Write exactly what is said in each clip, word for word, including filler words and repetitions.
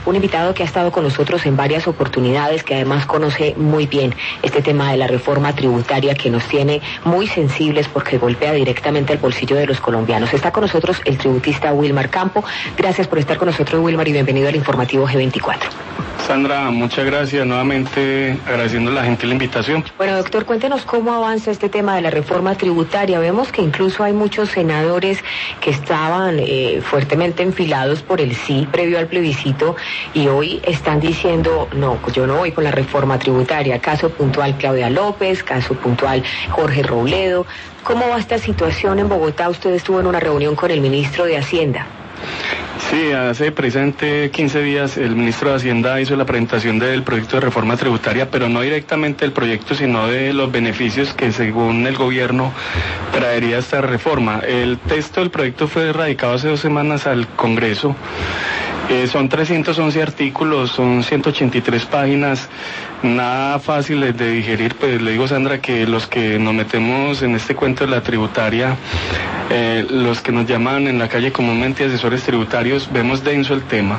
un invitado que ha estado con nosotros en varias oportunidades, que además conoce muy bien este tema de la reforma tributaria que nos tiene muy sensibles porque golpea directamente el bolsillo de los colombianos. Está con nosotros el tributista Wilmar Campo. Gracias por estar con nosotros, Wilmar, y bienvenido al informativo G veinticuatro. Sandra, muchas gracias. Nuevamente agradeciendo a la gente la invitación. Bueno, doctor, cuéntenos cómo avanza este tema de la reforma tributaria. Vemos que incluso hay muchos senadores que estaban eh, fuertemente enfilados por el sí previo al plebiscito y hoy están diciendo, no, yo no voy con la reforma tributaria. Caso puntual Claudia López, caso puntual Jorge Robledo. ¿Cómo va esta situación en Bogotá? Usted estuvo en una reunión con el ministro de Hacienda. Sí, hace presente quince días el ministro de Hacienda hizo la presentación del proyecto de reforma tributaria, pero no directamente del proyecto, sino de los beneficios que según el gobierno traería esta reforma. El texto del proyecto fue radicado hace dos semanas al Congreso. Eh, son trescientos once artículos, son ciento ochenta y tres páginas, nada fáciles de digerir. Pues le digo, Sandra, que los que nos metemos en este cuento de la tributaria, eh, los que nos llaman en la calle comúnmente asesores tributarios, vemos denso el tema.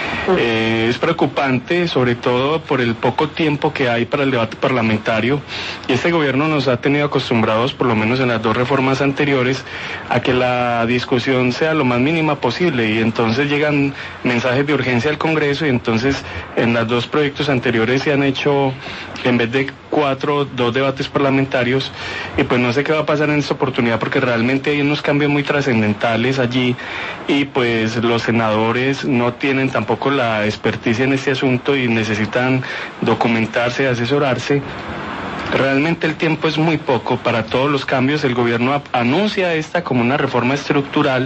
Eh, es preocupante, sobre todo por el poco tiempo que hay para el debate parlamentario, y este gobierno nos ha tenido acostumbrados, por lo menos en las dos reformas anteriores, a que la discusión sea lo más mínima posible, y entonces llegan mensajes de urgencia al Congreso, y entonces en los dos proyectos anteriores se han hecho, en vez de cuatro, dos debates parlamentarios, y pues no sé qué va a pasar en esta oportunidad, porque realmente hay unos cambios muy trascendentales allí, y pues los senadores no tienen tampoco la experticia en este asunto y necesitan documentarse, asesorarse. Realmente el tiempo es muy poco para todos los cambios. El gobierno anuncia esta como una reforma estructural.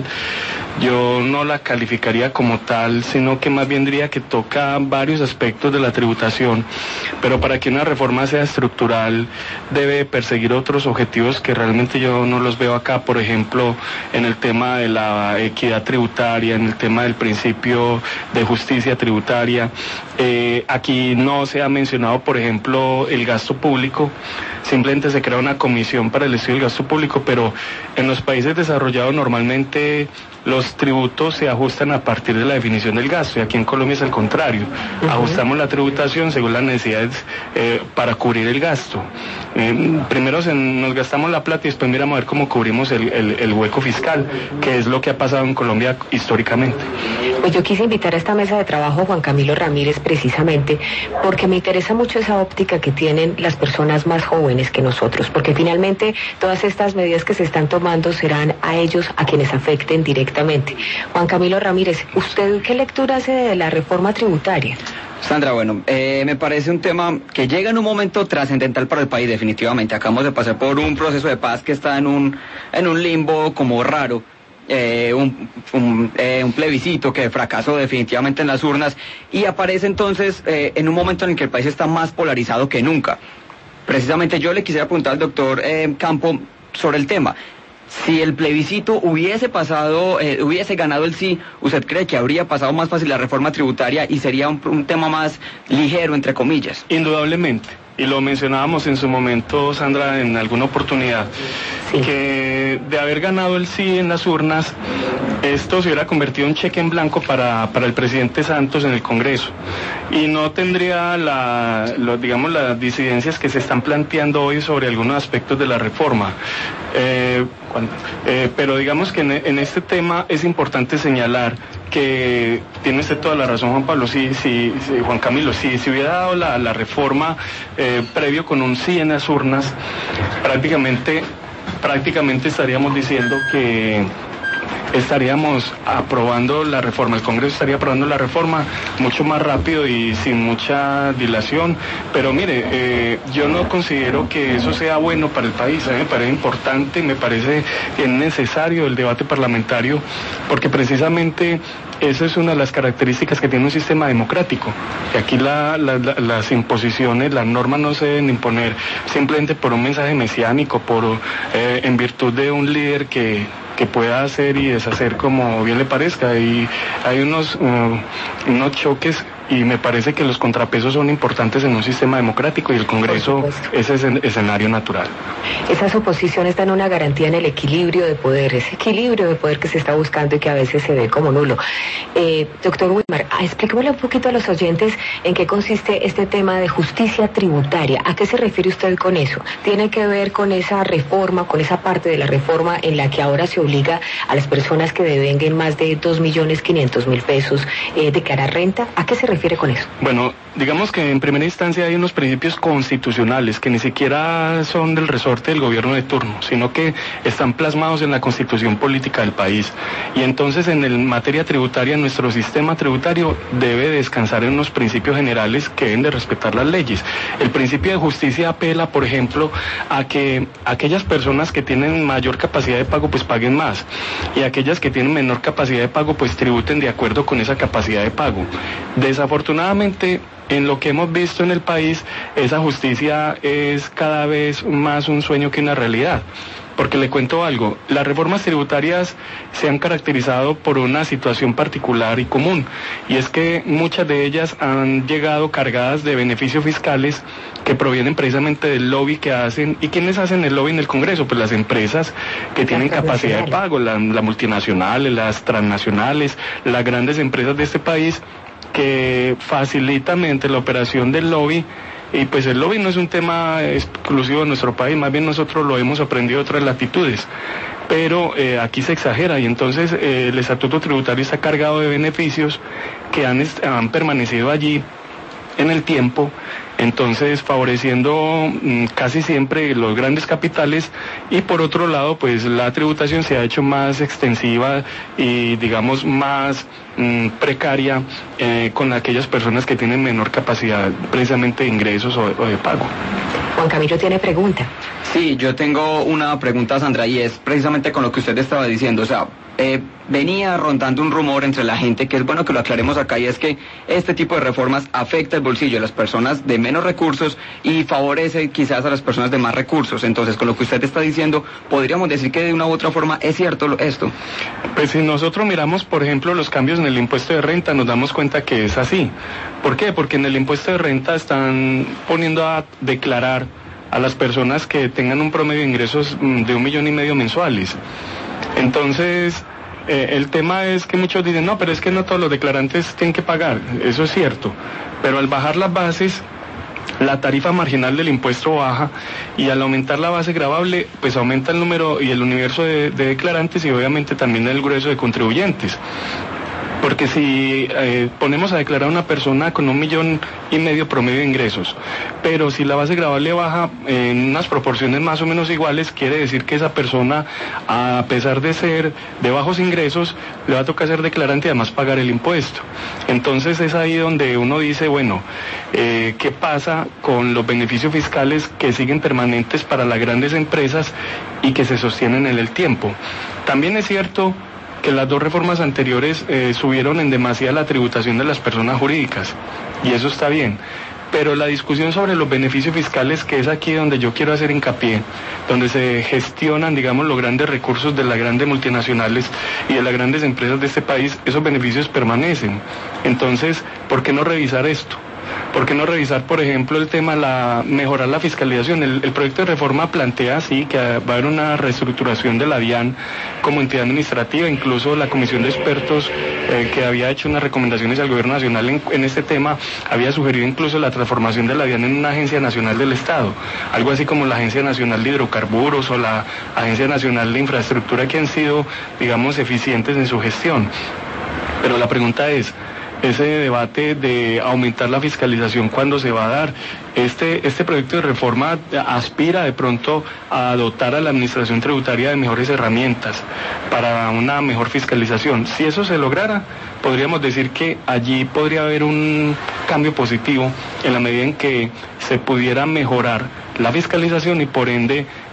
Yo no la calificaría como tal, sino que más bien diría que toca varios aspectos de la tributación, pero para que una reforma sea estructural debe perseguir otros objetivos que realmente yo no los veo acá. Por ejemplo, en el tema de la equidad tributaria, en el tema del principio de justicia tributaria. Eh, aquí no se ha mencionado, por ejemplo, el gasto público. Simplemente se crea una comisión para el estudio del gasto público, pero en los países desarrollados normalmente los tributos se ajustan a partir de la definición del gasto, y aquí en Colombia es al contrario. Uh-huh. Ajustamos la tributación según las necesidades eh, para cubrir el gasto. Eh, primero se, nos gastamos la plata y después miramos a ver cómo cubrimos el, el, el hueco fiscal, que es lo que ha pasado en Colombia históricamente. Pues yo quise invitar a esta mesa de trabajo a Juan Camilo Ramírez precisamente porque me interesa mucho esa óptica que tienen las personas más jóvenes que nosotros, porque finalmente todas estas medidas que se están tomando serán a ellos a quienes afecten directamente. Juan Camilo Ramírez, ¿usted qué lectura hace de la reforma tributaria? Sandra, bueno, eh, me parece un tema que llega en un momento trascendental para el país, definitivamente. Acabamos de pasar por un proceso de paz que está en un, en un limbo como raro. Eh, un, un, eh, un plebiscito que fracasó definitivamente en las urnas, y aparece entonces eh, en un momento en el que el país está más polarizado que nunca. Precisamente yo le quisiera preguntar al doctor eh, Campo sobre el tema. Si el plebiscito hubiese pasado, eh, hubiese ganado el sí, ¿usted cree que habría pasado más fácil la reforma tributaria y sería un, un tema más ligero, entre comillas? Indudablemente. Y lo mencionábamos en su momento, Sandra, en alguna oportunidad, sí, que de haber ganado el sí en las urnas, esto se hubiera convertido en cheque en blanco para, para el presidente Santos en el Congreso. Y no tendría, la, lo, digamos, las disidencias que se están planteando hoy sobre algunos aspectos de la reforma. Eh, eh, pero digamos que en, en este tema es importante señalar que tiene usted toda la razón, Juan Pablo, sí, sí, sí, Juan Camilo, si sí, hubiera dado la, la reforma eh, previo con un sí en las urnas, prácticamente, prácticamente estaríamos diciendo que estaríamos aprobando la reforma, el Congreso estaría aprobando la reforma mucho más rápido y sin mucha dilación, pero mire, eh, yo no considero que eso sea bueno para el país. A mí me parece importante, me parece que es necesario el debate parlamentario, porque precisamente esa es una de las características que tiene un sistema democrático, que aquí la, la, la, las imposiciones, las normas no se deben imponer simplemente por un mensaje mesiánico, por eh, en virtud de un líder que que pueda hacer y deshacer como bien le parezca. Y hay unos, uh, unos choques y me parece que los contrapesos son importantes en un sistema democrático y el Congreso es ese escenario natural. Esas oposiciones dan una garantía en el equilibrio de poder, ese equilibrio de poder que se está buscando y que a veces se ve como nulo. Eh, doctor Wilmar, explíquemele un poquito a los oyentes en qué consiste este tema de justicia tributaria. ¿A qué se refiere usted con eso? ¿Tiene que ver con esa reforma, con esa parte de la reforma en la que ahora se obliga a las personas que devenguen más de dos millones quinientos mil pesos eh, declarar renta? ¿A qué se refiere con eso? Bueno, digamos que en primera instancia hay unos principios constitucionales que ni siquiera son del resorte del gobierno de turno, sino que están plasmados en la constitución política del país. Y entonces en el materia tributaria, nuestro sistema tributario debe descansar en unos principios generales que deben de respetar las leyes. El principio de justicia apela, por ejemplo, a que aquellas personas que tienen mayor capacidad de pago pues paguen más, y aquellas que tienen menor capacidad de pago pues tributen de acuerdo con esa capacidad de pago. Desafortunadamente, en lo que hemos visto en el país, esa justicia es cada vez más un sueño que una realidad. Porque le cuento algo, las reformas tributarias se han caracterizado por una situación particular y común, y es que muchas de ellas han llegado cargadas de beneficios fiscales que provienen precisamente del lobby que hacen. ¿Y quiénes hacen el lobby en el Congreso? Pues las empresas que tienen capacidad de pago, las la multinacionales, las transnacionales, las grandes empresas de este país que facilitan mediante la operación del lobby. Y pues el lobby no es un tema exclusivo de nuestro país, más bien nosotros lo hemos aprendido de otras latitudes, pero eh, aquí se exagera, y entonces eh, el estatuto tributario está cargado de beneficios que han, han permanecido allí en el tiempo, entonces favoreciendo mmm, casi siempre los grandes capitales, y por otro lado pues la tributación se ha hecho más extensiva y digamos más mmm, precaria eh, con aquellas personas que tienen menor capacidad precisamente de ingresos o de, o de pago. Juan Camilo tiene pregunta. Sí, yo tengo una pregunta, Sandra, y es precisamente con lo que usted estaba diciendo. O sea, eh, venía rondando un rumor entre la gente, que es bueno que lo aclaremos acá, y es que este tipo de reformas afecta el bolsillo de las personas de menos recursos y favorece quizás a las personas de más recursos. Entonces, con lo que usted está diciendo, ¿podríamos decir que de una u otra forma es cierto esto? Pues si nosotros miramos, por ejemplo, los cambios en el impuesto de renta, nos damos cuenta que es así. ¿Por qué? Porque en el impuesto de renta están poniendo a declarar a las personas que tengan un promedio de ingresos de un millón y medio mensuales. Entonces, eh, el tema es que muchos dicen, no, pero es que no todos los declarantes tienen que pagar. Eso es cierto, pero al bajar las bases, la tarifa marginal del impuesto baja, y al aumentar la base gravable, pues aumenta el número y el universo de, de declarantes, y obviamente también el grueso de contribuyentes. Porque si eh, ponemos a declarar a una persona con un millón y medio promedio de ingresos, pero si la base gravable baja en unas proporciones más o menos iguales, quiere decir que esa persona, a pesar de ser de bajos ingresos, le va a tocar ser declarante y además pagar el impuesto. Entonces es ahí donde uno dice, bueno, eh, ¿qué pasa con los beneficios fiscales que siguen permanentes para las grandes empresas y que se sostienen en el tiempo? También es cierto que las dos reformas anteriores eh, subieron en demasía la tributación de las personas jurídicas, y eso está bien, pero la discusión sobre los beneficios fiscales, que es aquí donde yo quiero hacer hincapié, donde se gestionan, digamos, los grandes recursos de las grandes multinacionales y de las grandes empresas de este país, esos beneficios permanecen. Entonces, ¿por qué no revisar esto? ¿Por qué no revisar, por ejemplo, el tema, la mejorar la fiscalización? El, el proyecto de reforma plantea, sí, que va a haber una reestructuración de la DIAN como entidad administrativa. Incluso la comisión de expertos eh, que había hecho unas recomendaciones al gobierno nacional en, en este tema, había sugerido incluso la transformación de la DIAN en una agencia nacional del Estado, algo así como la Agencia Nacional de Hidrocarburos o la Agencia Nacional de Infraestructura, que han sido, digamos, eficientes en su gestión. Pero la pregunta es, ese debate de aumentar la fiscalización, ¿cuándo se va a dar? Este, este proyecto de reforma aspira de pronto a dotar a la administración tributaria de mejores herramientas para una mejor fiscalización. Si eso se lograra, podríamos decir que allí podría haber un cambio positivo en la medida en que se pudiera mejorar la fiscalización y por ende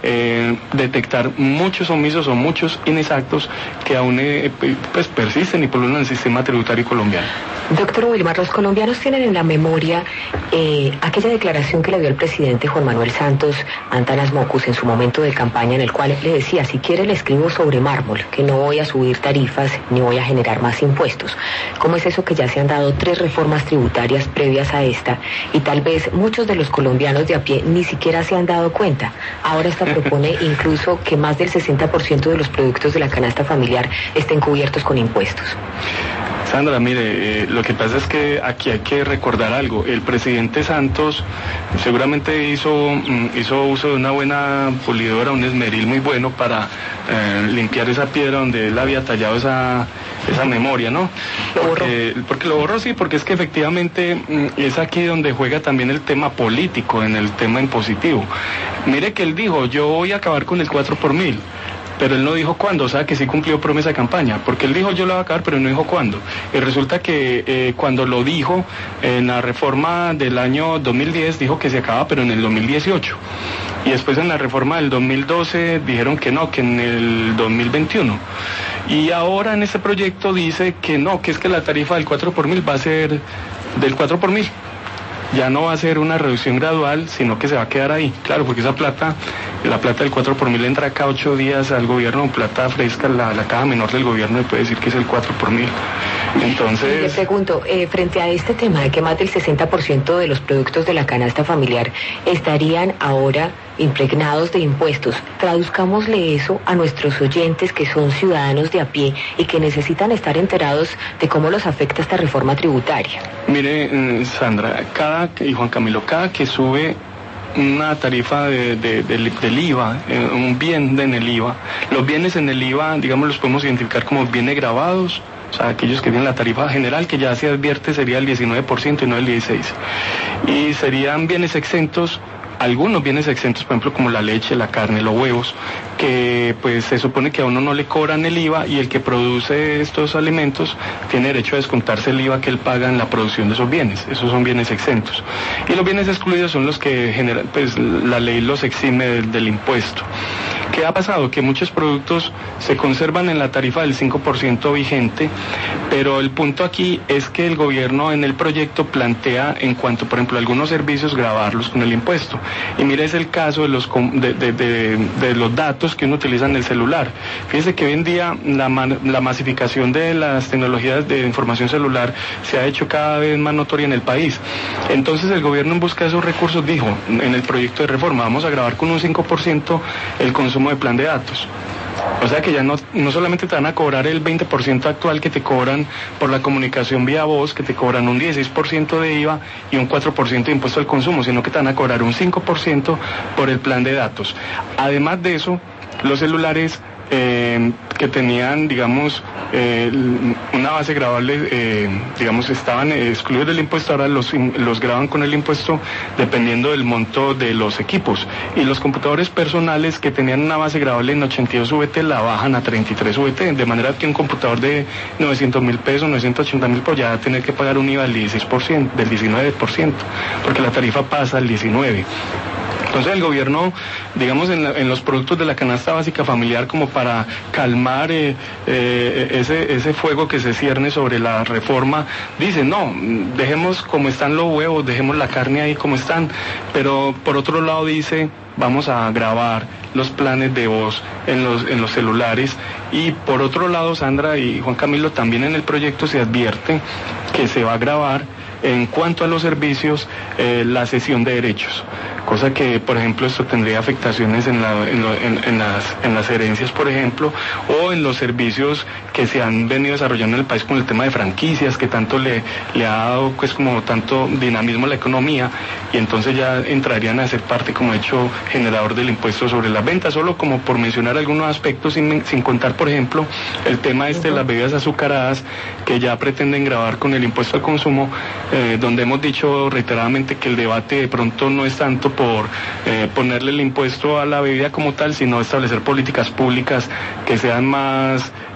eh, detectar muchos omisos o muchos inexactos que aún eh, pues persisten y polulan el sistema tributario colombiano. Doctor Wilmar, los colombianos tienen en la memoria eh, aquella declaración que le dio el presidente Juan Manuel Santos a Antanas Mockus en su momento de campaña, en el cual le decía: si quiere le escribo sobre mármol, que no voy a subir tarifas ni voy a generar más impuestos. ¿Cómo es eso que ya se han dado tres reformas tributarias previas a esta y tal vez muchos de los colombianos de a pie ni siquiera se han dado cuenta? Ahora esta propone incluso que más del sesenta por ciento de los productos de la canasta familiar estén cubiertos con impuestos. Sandra, mire, eh, lo que pasa es que aquí hay que recordar algo. El presidente Santos seguramente hizo, hizo uso de una buena pulidora, un esmeril muy bueno para eh, limpiar esa piedra donde él había tallado esa, esa memoria, ¿no? Lo borró. Porque, porque lo borró, sí, porque es que efectivamente es aquí donde juega también el tema político, en el tema impositivo. Mire que él dijo: yo voy a acabar con el cuatro por mil. Pero él no dijo cuándo, o sea que sí cumplió promesa de campaña, porque él dijo yo lo voy a acabar, pero no dijo cuándo. Y resulta que eh, cuando lo dijo, en la reforma del año dos mil diez dijo que se acaba, pero en el dos mil dieciocho. Y después en la reforma del dos mil doce dijeron que no, que en el dos mil veintiuno. Y ahora en este proyecto dice que no, que es que la tarifa del cuatro por mil va a ser del cuatro por mil. Ya no va a ser una reducción gradual, sino que se va a quedar ahí. Claro, porque esa plata, la plata del cuatro por mil entra cada ocho días al gobierno, plata fresca, la, la caja menor del gobierno le puede decir que es el cuatro por mil. Entonces... Le pregunto, eh, frente a este tema de que más del sesenta por ciento de los productos de la canasta familiar estarían ahora impregnados de impuestos, traduzcámosle eso a nuestros oyentes que son ciudadanos de a pie y que necesitan estar enterados de cómo los afecta esta reforma tributaria. Mire, Sandra, cada, y Juan Camilo, cada que sube una tarifa de, de, de, del I V A, eh, un bien en el I V A, los bienes en el I V A, digamos, los podemos identificar como bienes grabados, o sea, aquellos que tienen la tarifa general, que ya se advierte sería el diecinueve por ciento y no el dieciséis por ciento. Y serían bienes exentos, algunos bienes exentos, por ejemplo, como la leche, la carne, los huevos, que pues se supone que a uno no le cobran el I V A y el que produce estos alimentos tiene derecho a descontarse el I V A que él paga en la producción de esos bienes. Esos son bienes exentos. Y los bienes excluidos son los que generan, pues la ley los exime del, del impuesto. ¿Qué ha pasado? Que muchos productos se conservan en la tarifa del cinco por ciento vigente, pero el punto aquí es que el gobierno en el proyecto plantea, en cuanto, por ejemplo, a algunos servicios, gravarlos con el impuesto. Y mire, es el caso de los, de, de, de, de los datos que uno utiliza en el celular. Fíjese que hoy en día la, la masificación de las tecnologías de información celular se ha hecho cada vez más notoria en el país. Entonces el gobierno, en busca de esos recursos, dijo en el proyecto de reforma: vamos a gravar con un cinco por ciento el consumo de plan de datos. O sea que ya no, no solamente te van a cobrar el veinte por ciento actual que te cobran por la comunicación vía voz, que te cobran un dieciséis por ciento de I V A y un cuatro por ciento de impuesto al consumo, sino que te van a cobrar un cinco por ciento por el plan de datos. Además de eso, los celulares eh, que tenían, digamos, eh, una base gravable, eh, digamos, estaban excluidos del impuesto, ahora los, los graban con el impuesto dependiendo del monto de los equipos. Y los computadores personales que tenían una base gravable en ochenta y dos V T la bajan a treinta y tres V T, de manera que un computador de novecientos mil pesos, novecientos ochenta mil, pues ya va a tener que pagar un I V A del dieciséis por ciento, del diecinueve por ciento, porque la tarifa pasa al diecinueve por ciento. Entonces el gobierno, digamos, en, la, en los productos de la canasta básica familiar, como para calmar eh, eh, ese, ese fuego que se cierne sobre la reforma, dice: no, dejemos como están los huevos, dejemos la carne ahí como están, pero por otro lado dice: vamos a grabar los planes de voz en los, en los celulares. Y por otro lado, Sandra y Juan Camilo, también en el proyecto se advierte que se va a grabar, en cuanto a los servicios, eh, la cesión de derechos, cosa que, por ejemplo, esto tendría afectaciones en, la, en, lo, en, en, las, en las herencias, por ejemplo, o en los servicios que se han venido desarrollando en el país con el tema de franquicias, que tanto le, le ha dado, pues, como tanto dinamismo a la economía, y entonces ya entrarían a ser parte, como hecho generador del impuesto sobre las ventas, solo como por mencionar algunos aspectos, sin, sin contar, por ejemplo, el tema este de las bebidas azucaradas, que ya pretenden gravar con el impuesto al consumo, eh, donde hemos dicho reiteradamente que el debate de pronto no es tanto por eh, ponerle el impuesto a la bebida como tal, sino establecer políticas públicas que sean más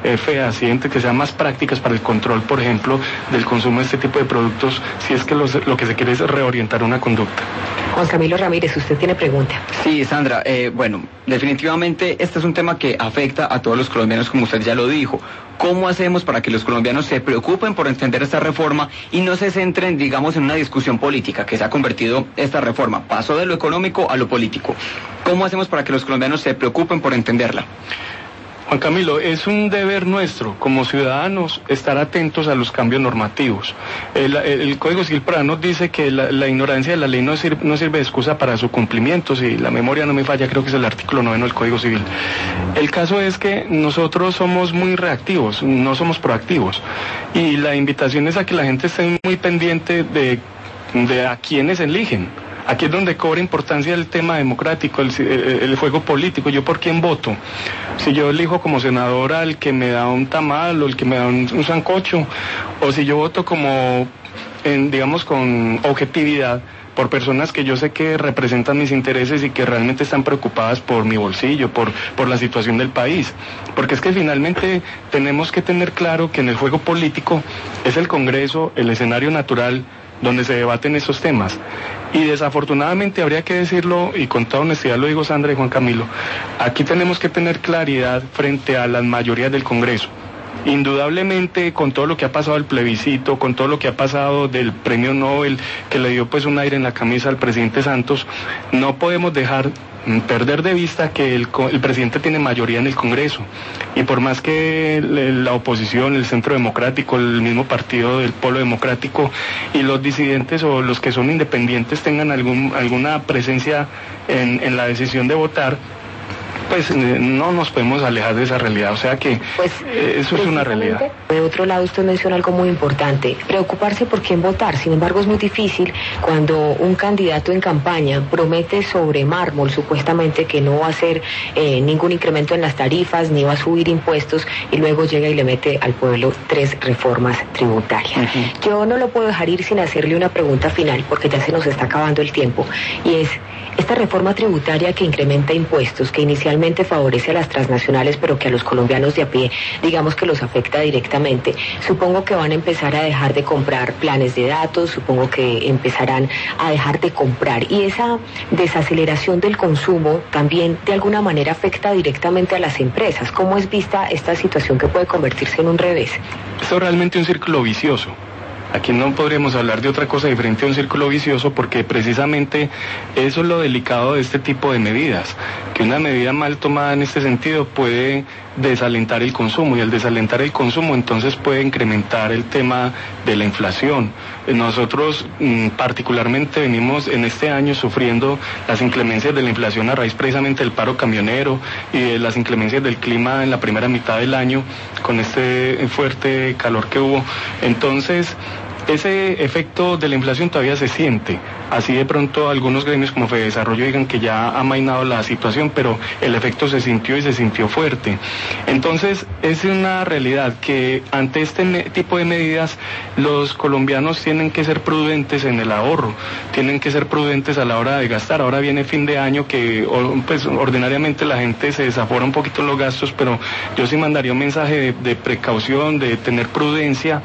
eh, fehacientes, que sean más prácticas para el control, por ejemplo, del consumo de este tipo de productos, si es que los, lo que se quiere es reorientar una conducta. Juan Camilo Ramírez, usted tiene pregunta. Sí, Sandra, eh, bueno, definitivamente este es un tema que afecta a todos los colombianos, como usted ya lo dijo. ¿Cómo hacemos para que los colombianos se preocupen por entender esta reforma y no se centren, digamos, en una discusión política que se ha convertido esta reforma? Pasó de lo económico a lo político. ¿Cómo hacemos para que los colombianos se preocupen por entenderla? Juan Camilo, es un deber nuestro como ciudadanos estar atentos a los cambios normativos. El, el, el Código Civil para nos dice que la, la ignorancia de la ley no sirve, no sirve de excusa para su cumplimiento. Si la memoria no me falla, creo que es el artículo noveno del Código Civil. El caso es que nosotros somos muy reactivos, no somos proactivos. Y la invitación es a que la gente esté muy pendiente de, de a quienes eligen. Aquí es donde cobra importancia el tema democrático, el, el, el juego político. ¿Yo por quién voto? Si yo elijo como senador al que me da un tamal o el que me da un, un sancocho, o si yo voto como, en, digamos, con objetividad, por personas que yo sé que representan mis intereses y que realmente están preocupadas por mi bolsillo, por, por la situación del país. Porque es que finalmente tenemos que tener claro que en el juego político es el Congreso, el escenario natural donde se debaten esos temas. Y desafortunadamente habría que decirlo, y con toda honestidad lo digo, Sandra y Juan Camilo, aquí tenemos que tener claridad frente a las mayorías del Congreso. Indudablemente, con todo lo que ha pasado del plebiscito, con todo lo que ha pasado del premio Nobel, que le dio pues un aire en la camisa al presidente Santos, no podemos dejar perder de vista que el, el presidente tiene mayoría en el Congreso, y por más que la oposición, el Centro Democrático, el mismo partido del Polo Democrático y los disidentes o los que son independientes tengan algún, alguna presencia en, en la decisión de votar, pues no nos podemos alejar de esa realidad, o sea que pues, eh, eso es una realidad. De otro lado, usted menciona algo muy importante, preocuparse por quién votar. Sin embargo, es muy difícil cuando un candidato en campaña promete sobre mármol supuestamente que no va a hacer eh, ningún incremento en las tarifas, ni va a subir impuestos, y luego llega y le mete al pueblo tres reformas tributarias. Uh-huh. Yo no lo puedo dejar ir sin hacerle una pregunta final, porque ya se nos está acabando el tiempo, y es, esta reforma tributaria que incrementa impuestos, que inicialmente favorece a las transnacionales, pero que a los colombianos de a pie, digamos que los afecta directamente, supongo que van a empezar a dejar de comprar planes de datos, supongo que empezarán a dejar de comprar, y esa desaceleración del consumo también de alguna manera afecta directamente a las empresas. ¿Cómo es vista esta situación que puede convertirse en un revés? Esto es realmente un círculo vicioso. Aquí no podríamos hablar de otra cosa diferente a un círculo vicioso, porque precisamente eso es lo delicado de este tipo de medidas, que una medida mal tomada en este sentido puede desalentar el consumo, y al desalentar el consumo entonces puede incrementar el tema de la inflación. Nosotros mmm, particularmente venimos en este año sufriendo las inclemencias de la inflación a raíz precisamente del paro camionero y de las inclemencias del clima en la primera mitad del año con este fuerte calor que hubo. Entonces, ese efecto de la inflación todavía se siente. Así de pronto algunos gremios como Fedesarrollo digan que ya ha amainado la situación, pero el efecto se sintió y se sintió fuerte. Entonces es una realidad que ante este tipo de medidas los colombianos tienen que ser prudentes en el ahorro, tienen que ser prudentes a la hora de gastar. Ahora viene fin de año que pues ordinariamente la gente se desafora un poquito en los gastos, pero yo sí mandaría un mensaje de, de precaución, de tener prudencia,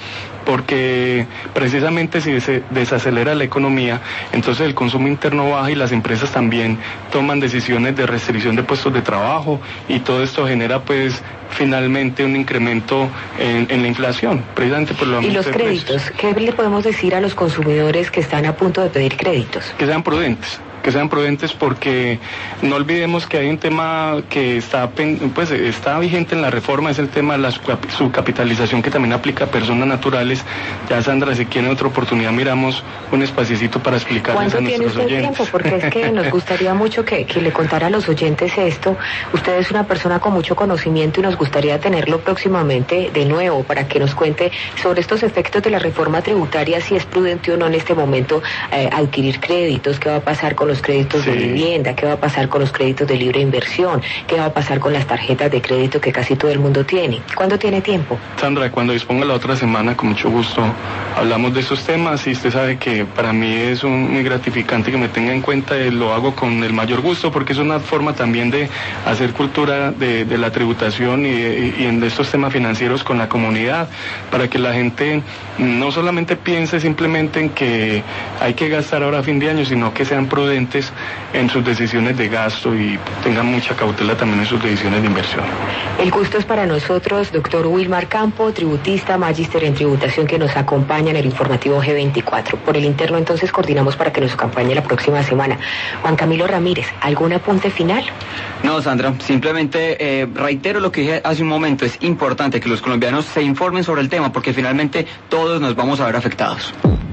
porque precisamente si se desacelera la economía, entonces el consumo interno baja y las empresas también toman decisiones de restricción de puestos de trabajo, y todo esto genera pues finalmente un incremento en, en la inflación, precisamente por lo ¿Y los créditos? ¿Qué le podemos decir a los consumidores que están a punto de pedir créditos? Que sean prudentes. que sean prudentes, porque no olvidemos que hay un tema que está pues está vigente en la reforma, es el tema de la subcapitalización, que también aplica a personas naturales. Ya, Sandra, si quieren otra oportunidad miramos un espacito para explicarles a nuestros oyentes. ¿Cuánto tiene usted tiempo? Porque es que nos gustaría mucho que, que le contara a los oyentes esto. Usted es una persona con mucho conocimiento y nos gustaría tenerlo próximamente de nuevo para que nos cuente sobre estos efectos de la reforma tributaria, si es prudente o no en este momento eh, adquirir créditos, qué va a pasar con los créditos sí. de vivienda, qué va a pasar con los créditos de libre inversión, qué va a pasar con las tarjetas de crédito que casi todo el mundo tiene. ¿Cuándo tiene tiempo? Sandra, cuando disponga la otra semana, con mucho gusto, hablamos de estos temas y usted sabe que para mí es un, muy gratificante que me tenga en cuenta y lo hago con el mayor gusto porque es una forma también de hacer cultura de, de la tributación y, y, y en estos temas financieros con la comunidad, para que la gente no solamente piense simplemente en que hay que gastar ahora a fin de año, sino que sean prudentes en sus decisiones de gasto y tengan mucha cautela también en sus decisiones de inversión. El gusto es para nosotros, doctor Wilmar Campo, tributista, magíster en tributación, que nos acompaña en el informativo G veinticuatro. Por el interno, entonces, coordinamos para que nos acompañe la próxima semana. Juan Camilo Ramírez, ¿algún apunte final? No, Sandra, simplemente eh, reitero lo que dije hace un momento, es importante que los colombianos se informen sobre el tema porque finalmente todos nos vamos a ver afectados.